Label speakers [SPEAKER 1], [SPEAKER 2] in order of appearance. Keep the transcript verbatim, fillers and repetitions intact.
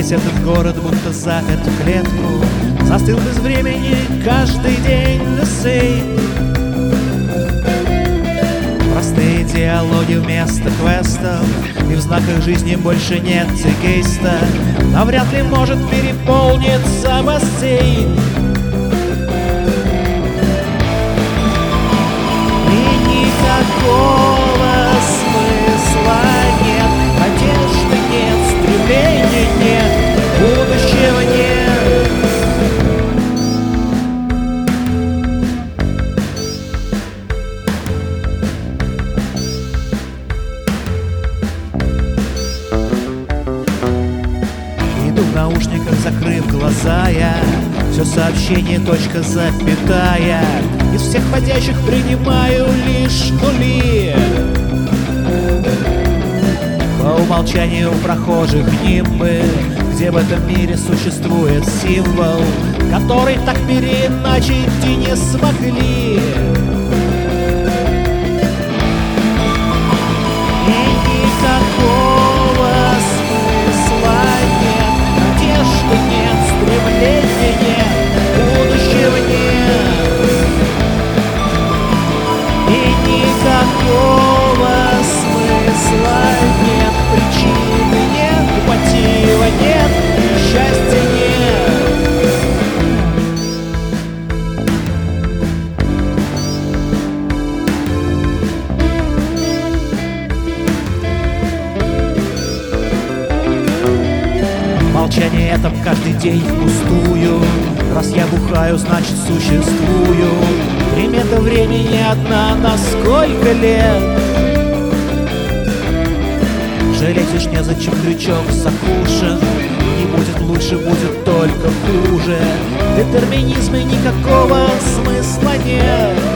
[SPEAKER 1] Весь этот город будто запят в клетку, застыл без времени каждый день the same. Простые диалоги вместо квестов, и в знаках жизни больше нет текейста. Навряд ли может переполниться бассейн. И никакого смысла нет, надежды нет, стремления нет, будущего нет. Иду в наушниках, закрыв глаза я, все сообщение точка запятая. Из всех входящих принимаю лишь нули. По умолчанию прохожих нимбы, где в этом мире существует символ, который так переиначить и не смогли. И никакого смысла нет, надежды нет, стремления нет, будущего нет. И никакого смысла нет, причины нет, мотива нет, счастья нет. Молчание это каждый день впустую. Раз я бухаю, значит существую. Примета времени одна на сколько лет. Жалеть уж незачем, крючок закушен. Не будет лучше, будет только хуже. В детерминизме никакого смысла нет.